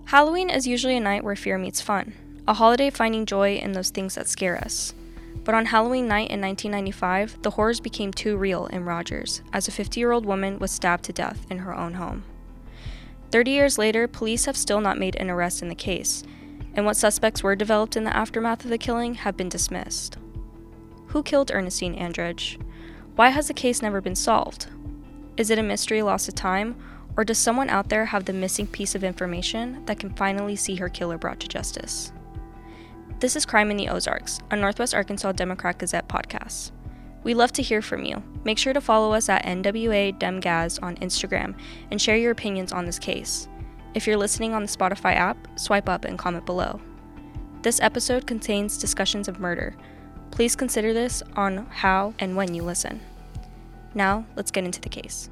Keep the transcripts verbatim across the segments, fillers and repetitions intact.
Halloween is usually a night where fear meets fun, a holiday finding joy in those things that scare us. But on Halloween night in nineteen ninety-five, the horrors became too real in Rogers, as a fifty-year-old woman was stabbed to death in her own home. Thirty years later, police have still not made an arrest in the case, and what suspects were developed in the aftermath of the killing have been dismissed. Who killed Ernestine Andridge? Why has the case never been solved? Is it a mystery lost to time, or does someone out there have the missing piece of information that can finally see her killer brought to justice? This is Crime in the Ozarks, a Northwest Arkansas Democrat Gazette podcast. We love to hear from you. Make sure to follow us at N W A Demgaz on Instagram and share your opinions on this case. If you're listening on the Spotify app, swipe up and comment below. This episode contains discussions of murder. Please consider this on how and when you listen. Now, let's get into the case.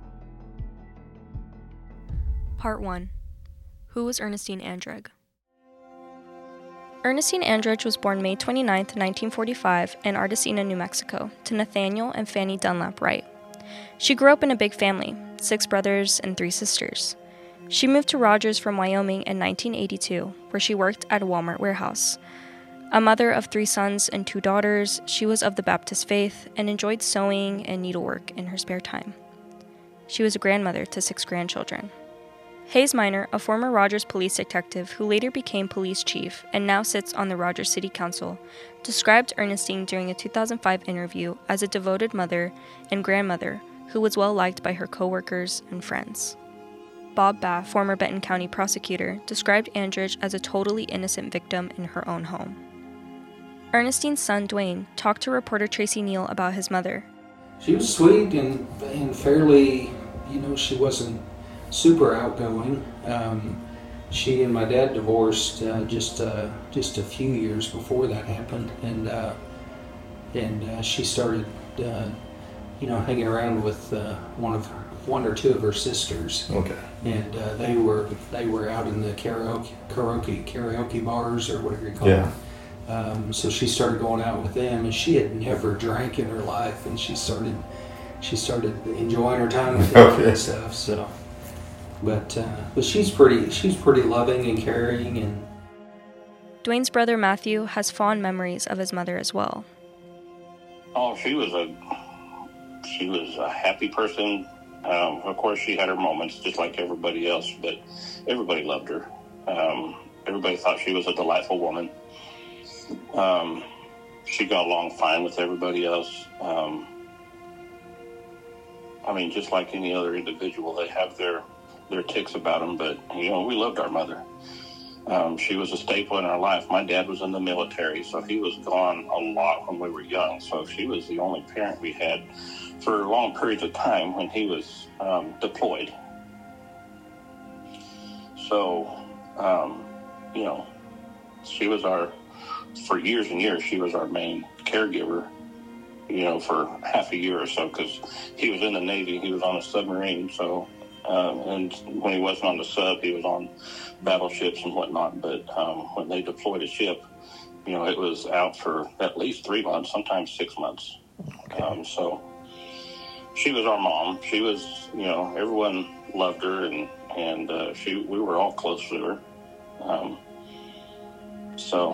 Part one. Who was Ernestine Andridge? Ernestine Andridge was born May twenty-ninth, nineteen forty-five, in Ardacena, New Mexico, to Nathaniel and Fanny Dunlap Wright. She grew up in a big family, six brothers and three sisters. She moved to Rogers from Wyoming in nineteen eighty-two, where she worked at a Walmart warehouse. A mother of three sons and two daughters, she was of the Baptist faith and enjoyed sewing and needlework in her spare time. She was a grandmother to six grandchildren. Hayes Minor, a former Rogers police detective who later became police chief and now sits on the Rogers City Council, described Ernestine during a two thousand five interview as a devoted mother and grandmother who was well liked by her coworkers and friends. Bob Bath, former Benton County prosecutor, described Andridge as a totally innocent victim in her own home. Ernestine's son, Dwayne, talked to reporter Tracy Neal about his mother. She was sweet and, and fairly, you know, she wasn't super outgoing. Um, she and my dad divorced uh, just uh, just a few years before that happened, and uh, and uh, she started, uh, you know, hanging around with uh, one of her, one or two of her sisters. Okay. And uh, they were they were out in the karaoke karaoke karaoke bars or whatever you call yeah. them. Um, so she started going out with them, and she had never drank in her life, and she started she started enjoying her time with them Okay. and stuff. So. But uh, but she's pretty she's pretty loving and caring. And Dwayne's brother Matthew has fond memories of his mother as well. Oh, she was a she was a happy person. Um, of course, she had her moments, just like everybody else. But everybody loved her. Um, everybody thought she was a delightful woman. Um, she got along fine with everybody else. Um, I mean, just like any other individual, they have their their ticks about them, but, you know, we loved our mother. Um, she was a staple in our life. My dad was in the military, so he was gone a lot when we were young, so she was the only parent we had for long periods of time when he was um, deployed. So, um, you know, she was our, for years and years, she was our main caregiver, you know, for half a year or so, because he was in the Navy, he was on a submarine, so... Um, and when he wasn't on the sub, he was on battleships and whatnot. But um, when they deployed a ship, you know, it was out for at least three months, sometimes six months. Okay. Um, so she was our mom. She was, you know, everyone loved her, and and uh, she we were all close to her. Um, so,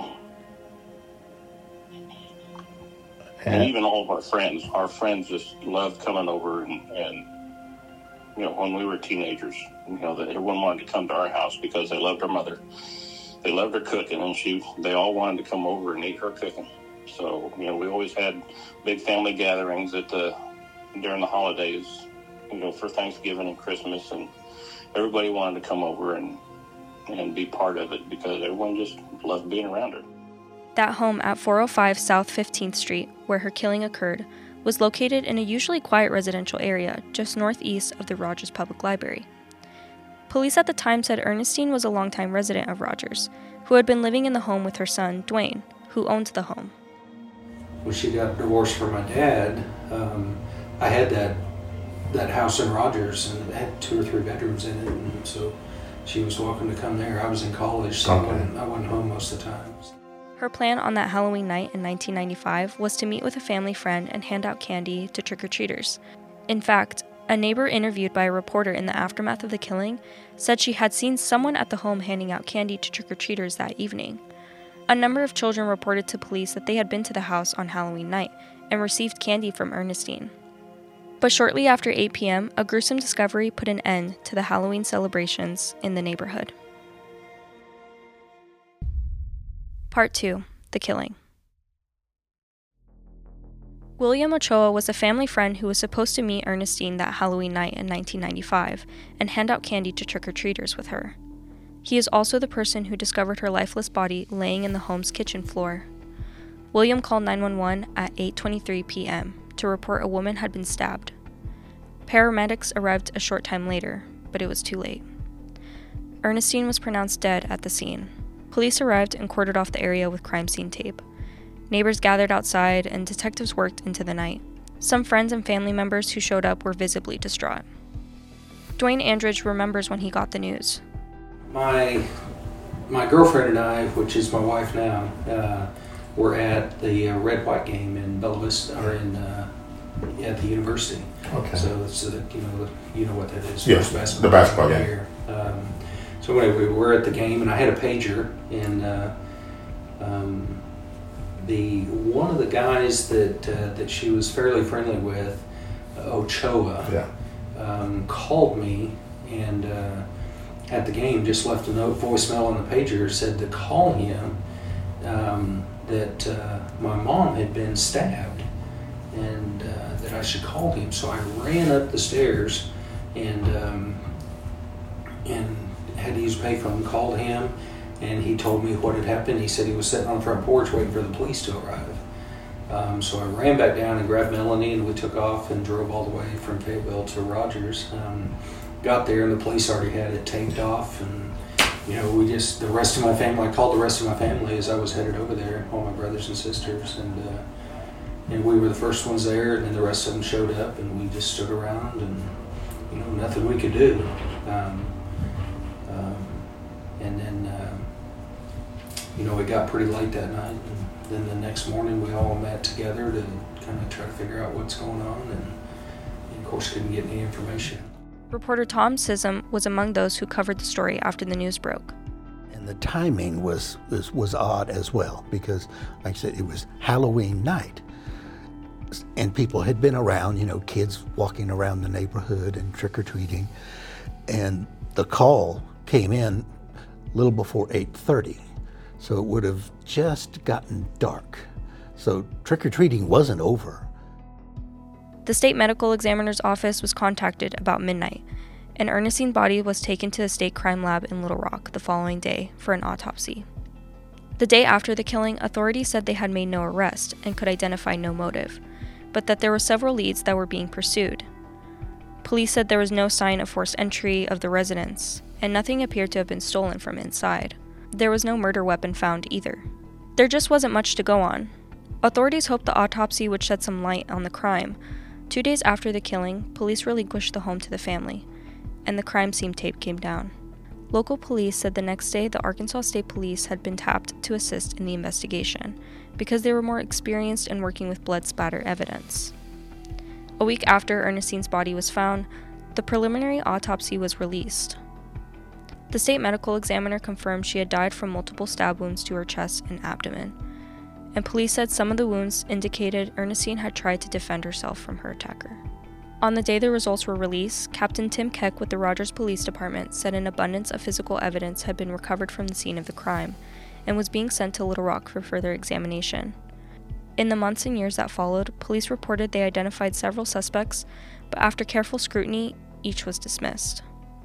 and even all of our friends, our friends just loved coming over and. and You know, when we were teenagers, you know, that everyone wanted to come to our house because they loved our mother. They loved her cooking, and she, they all wanted to come over and eat her cooking. So, you know, we always had big family gatherings at the, during the holidays, you know, for Thanksgiving and Christmas, and everybody wanted to come over and, and be part of it because everyone just loved being around her. That home at four oh five South fifteenth Street, where her killing occurred, was located in a usually quiet residential area just northeast of the Rogers Public Library. Police at the time said Ernestine was a longtime resident of Rogers, who had been living in the home with her son, Dwayne, who owned the home. when she got divorced from my dad, um, I had that that house in Rogers, and it had two or three bedrooms in it, and so she was welcome to come there. I was in college, so Okay. I, wasn't, I wasn't home most of the time. Her plan on that Halloween night in nineteen ninety-five was to meet with a family friend and hand out candy to trick-or-treaters. In fact, A neighbor interviewed by a reporter in the aftermath of the killing said she had seen someone at the home handing out candy to trick-or-treaters that evening. A number of children reported to police that they had been to the house on Halloween night and received candy from Ernestine. But shortly after eight p.m., a gruesome discovery put an end to the Halloween celebrations in the neighborhood. Part two. The killing. William Ochoa was a family friend who was supposed to meet Ernestine that Halloween night in nineteen ninety-five and hand out candy to trick-or-treaters with her. He is also the person who discovered her lifeless body laying in the home's kitchen floor. William called nine one one at eight twenty-three p.m. to report a woman had been stabbed. Paramedics arrived a short time later, but it was too late. Ernestine was pronounced dead at the scene. Police arrived and cordoned off the area with crime scene tape. Neighbors gathered outside and detectives worked into the night. Some friends and family members who showed up were visibly distraught. Dwayne Andridge remembers when he got the news. My my girlfriend and I, which is my wife now, uh, were at the uh, red-white game in Bella Vista, or in uh, at the university. Okay. So it's uh, you know the, you know what that is. Yes, basketball the basketball game. Here. Um, so anyway, we were at the game, and I had a pager, and uh, um, the one of the guys that uh, that she was fairly friendly with, uh, Ochoa, yeah. um, called me and uh, at the game just left a note, voicemail on the pager, said to call him, um, that uh, my mom had been stabbed and uh, that I should call him. So I ran up the stairs and um, and had to use a payphone, called him, and he told me what had happened. He said he was sitting on the front porch waiting for the police to arrive. Um, so I ran back down and grabbed Melanie, and we took off and drove all the way from Fayetteville to Rogers. Um, got there, and the police already had it taped off, and you know, we just, the rest of my family, I called the rest of my family as I was headed over there, all my brothers and sisters, and uh, and we were the first ones there, and then the rest of them showed up, and we just stood around, and you know, nothing we could do. Um, um, and then, uh, you know, it got pretty late that night, and then the next morning we all met together to kind of try to figure out what's going on, and, and of course couldn't get any information. Reporter Tom Sissom was among those who covered the story after the news broke. And the timing was, was, was odd as well, because, like I said, it was Halloween night. And people had been around, you know, kids walking around the neighborhood and trick-or-treating. And the call came in a little before eight thirty. So it would have just gotten dark. So trick-or-treating wasn't over. The state medical examiner's office was contacted about midnight, and Ernestine's body was taken to the state crime lab in Little Rock the following day for an autopsy. The day after the killing, authorities said they had made no arrest and could identify no motive, but that there were several leads that were being pursued. Police said there was no sign of forced entry of the residence, and nothing appeared to have been stolen from inside. There was no murder weapon found either. There just wasn't much to go on. Authorities hoped the autopsy would shed some light on the crime. Two days after the killing, police relinquished the home to the family, and the crime scene tape came down. Local police said the next day the Arkansas State Police had been tapped to assist in the investigation because they were more experienced in working with blood splatter evidence. A week after Ernestine's body was found, the preliminary autopsy was released. The state medical examiner confirmed she had died from multiple stab wounds to her chest and abdomen, and police said some of the wounds indicated Ernestine had tried to defend herself from her attacker. On the day the results were released, Captain Tim Keck with the Rogers Police Department said an abundance of physical evidence had been recovered from the scene of the crime and was being sent to Little Rock for further examination. In the months and years that followed, police reported they identified several suspects, but after careful scrutiny, each was dismissed.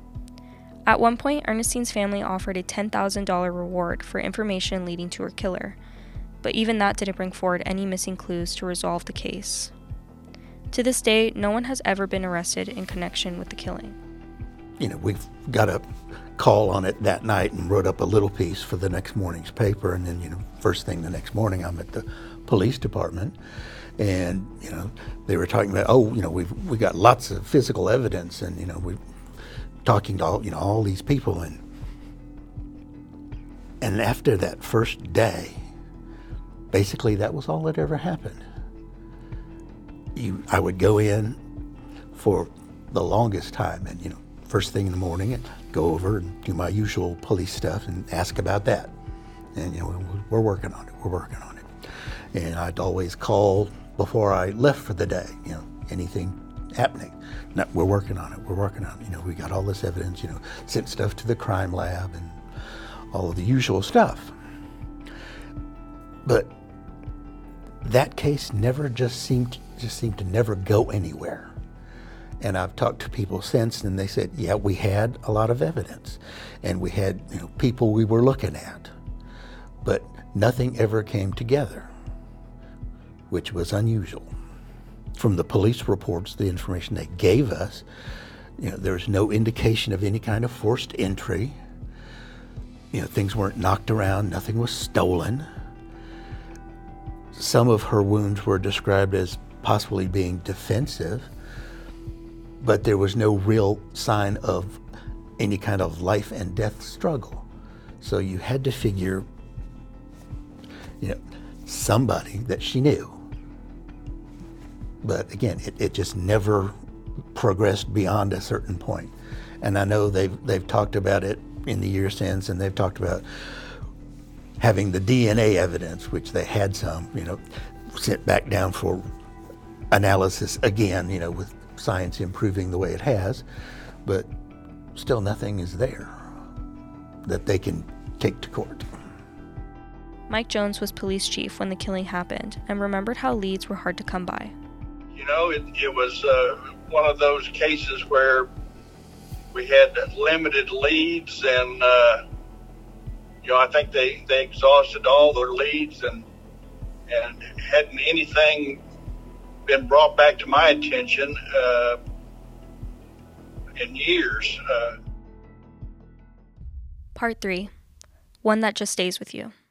At one point, Ernestine's family offered a ten thousand dollars reward for information leading to her killer, but even that didn't bring forward any missing clues to resolve the case. To this day, no one has ever been arrested in connection with the killing. You know, we've got a call on it that night and wrote up a little piece for the next morning's paper, and then, you know, first thing the next morning I'm at the police department, and, you know, they were talking about, oh, you know, we've we got lots of physical evidence, and, you know, we're talking to all, you know, all these people, and and after that first day, basically that was all that ever happened. You, I would go in for the longest time. And, you know, first thing in the morning, I'd go over and do my usual police stuff and ask about that. And, you know, we're working on it, we're working on it. And I'd always call before I left for the day, you know, anything happening. No, we're working on it, we're working on it. You know, we got all this evidence, you know, sent stuff to the crime lab and all of the usual stuff. But that case never just seemed, just seemed to never go anywhere. And I've talked to people since, and they said, yeah, we had a lot of evidence, and we had, you know, people we were looking at, but nothing ever came together, which was unusual. From the police reports, the information they gave us, you know, there was no indication of any kind of forced entry. You know, things weren't knocked around, nothing was stolen. Some of her wounds were described as possibly being defensive, but there was no real sign of any kind of life and death struggle. So you had to figure, you know, somebody that she knew. But again, it, it just never progressed beyond a certain point. And I know they've they've talked about it in the years since, and they've talked about having the D N A evidence, which they had some, you know, sent back down for analysis again, you know, with science improving the way it has, but still nothing is there that they can take to court. Mike Jones was police chief when the killing happened and remembered how leads were hard to come by. You know, it, it was uh, one of those cases where we had limited leads, and uh, you know, I think they, they exhausted all their leads, and and hadn't anything been brought back to my attention uh, in years. Uh, Part three, one that just stays with you.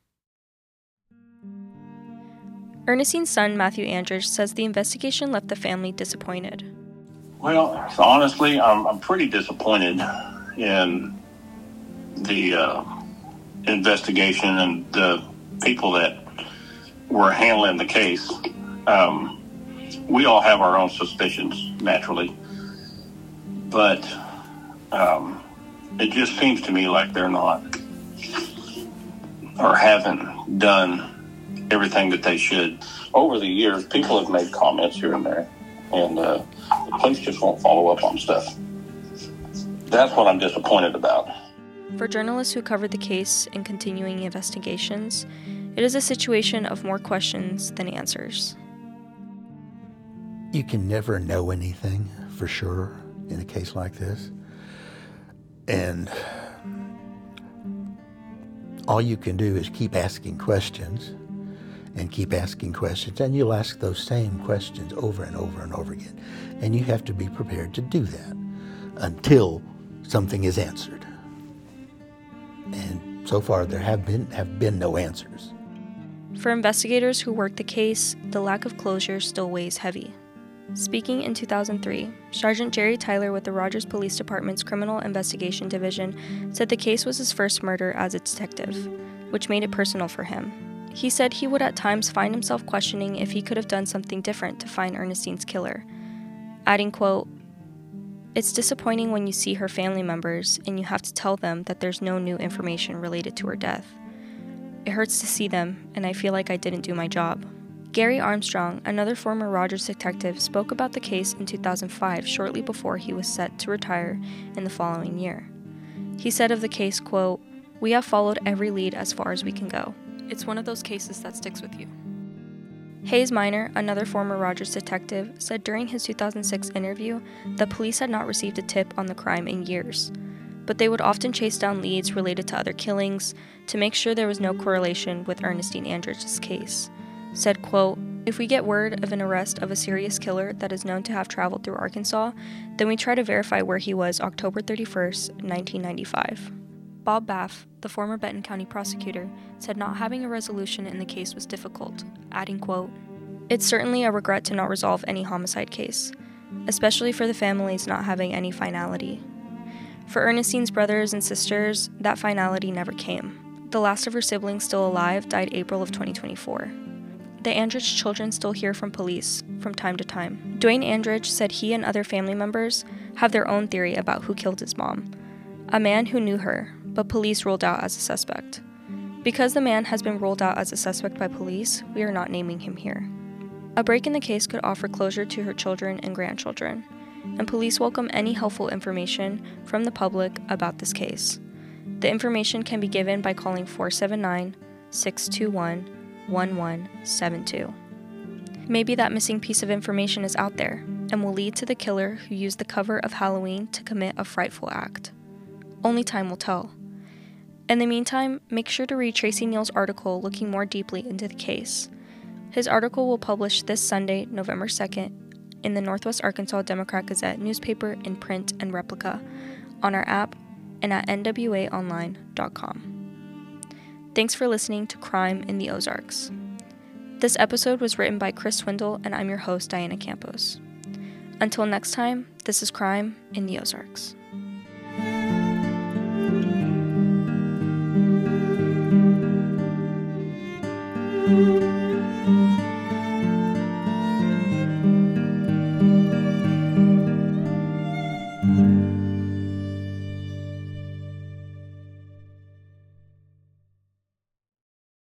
Ernestine's son, Matthew Andridge, says the investigation left the family disappointed. Well, so honestly, I'm, I'm pretty disappointed in the uh, investigation and the people that were handling the case. Um, we all have our own suspicions, naturally, but um, it just seems to me like they're not, or haven't done everything that they should. Over the years, people have made comments here and there, and uh, the police just won't follow up on stuff. That's what I'm disappointed about. For journalists who covered the case and continuing investigations, it is a situation of more questions than answers. You can never know anything for sure in a case like this. And all you can do is keep asking questions and keep asking questions, and you'll ask those same questions over and over and over again. And you have to be prepared to do that until something is answered. And so far there have been have been no answers. For investigators who worked the case, the lack of closure still weighs heavy. Speaking in two thousand three, Sergeant Jerry Tyler with the Rogers Police Department's Criminal Investigation Division said the case was his first murder as a detective, which made it personal for him. He said he would at times find himself questioning if he could have done something different to find Ernestine's killer, adding, quote, "It's disappointing when you see her family members and you have to tell them that there's no new information related to her death. It hurts to see them, and I feel like I didn't do my job." Gary Armstrong, another former Rogers detective, spoke about the case in two thousand five, shortly before he was set to retire in the following year. He said of the case, quote, "We have followed every lead as far as we can go. It's one of those cases that sticks with you." Hayes Minor, another former Rogers detective, said during his two thousand six interview that police had not received a tip on the crime in years, but they would often chase down leads related to other killings to make sure there was no correlation with Ernestine Andridge's case. Said, quote, "If we get word of an arrest of a serious killer that is known to have traveled through Arkansas, then we try to verify where he was October thirty-first, nineteen ninety-five. Bob Baff, the former Benton County prosecutor, said not having a resolution in the case was difficult, adding, quote, "It's certainly a regret to not resolve any homicide case, especially for the families not having any finality. For Ernestine's brothers and sisters, that finality never came. The last of her siblings still alive died April of twenty twenty-four. The Andridge children still hear from police, from time to time. Dwayne Andridge said he and other family members have their own theory about who killed his mom, a man who knew her, but police ruled out as a suspect. Because the man has been ruled out as a suspect by police, we are not naming him here. A break in the case could offer closure to her children and grandchildren, and police welcome any helpful information from the public about this case. The information can be given by calling four seven nine, six two one, one one seven two. Maybe that missing piece of information is out there and will lead to the killer who used the cover of Halloween to commit a frightful act. Only time will tell. In the meantime, make sure to read Tracy Neal's article looking more deeply into the case. His article will publish this Sunday, November second, in the Northwest Arkansas Democrat-Gazette newspaper in print and replica, on our app, and at N W A online dot com. Thanks for listening to Crime in the Ozarks. This episode was written by Chris Swindle, and I'm your host, Diana Campos. Until next time, this is Crime in the Ozarks.